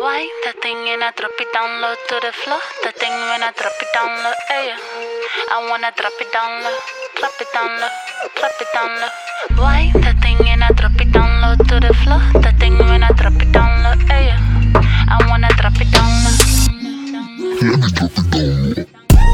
Why that thing and I drop it down low to the floor. That thing when I drop it down low, yeah. I wanna drop it down low, drop it down low, drop it down low. Why that thing and I drop it down low to the floor. That thing when I drop it down low, yeah. I wanna drop it down low. Let me drop it down low.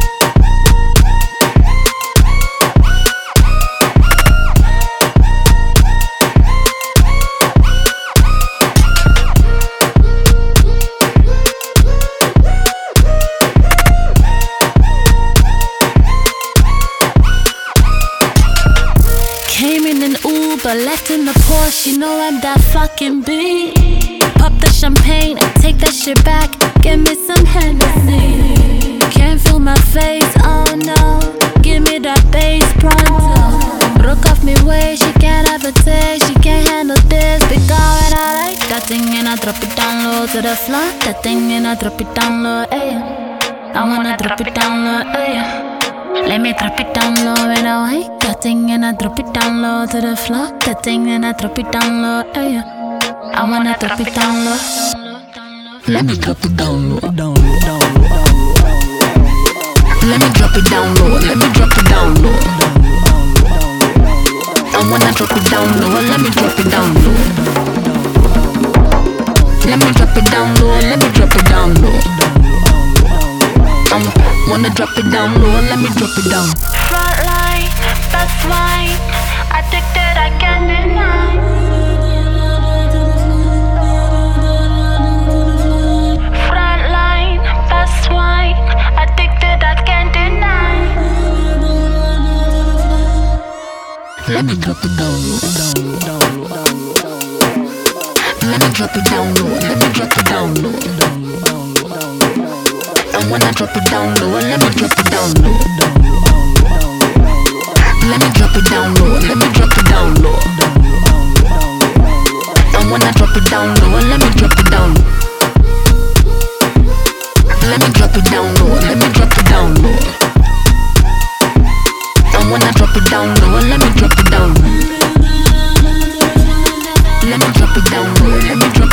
Came in an Uber, left in the Porsche, you know I'm that fucking beat. Pop the champagne, take that shit back, give me some Hennessy. Can't feel my face, oh no, give me that bass pronto. Broke off me way, she can't have a taste, she can't handle this. Big girl and I like that thing and I drop it down low to the floor. That thing and I drop it down low, ayy. I wanna drop it down low, ayy. Let me drop it down low and I like that thing and I drop it down low to the floor. That thing and I drop it down low, yeah. I wanna drop it down low. Let me drop it down low. Let me drop it down low. Let me drop it down low. I wanna drop it down low. Let me drop it down low. Let me drop it down low. Let me drop it down low. I wanna drop it down low, let me drop it down. Front line, that's wine. Addicted, I can't deny. Front line, that's wine. Addicted, I can't deny. Let me drop it down low. Let me drop it down low, let me drop it down low. I wanna drop it down low, let me drop it down low. Let me drop it down low, let me drop it down low. I wanna drop it down low, let me drop it down. Let me drop it down low, let me drop it down low. I wanna drop it down low, let me drop it down. Let me drop it down low, let me drop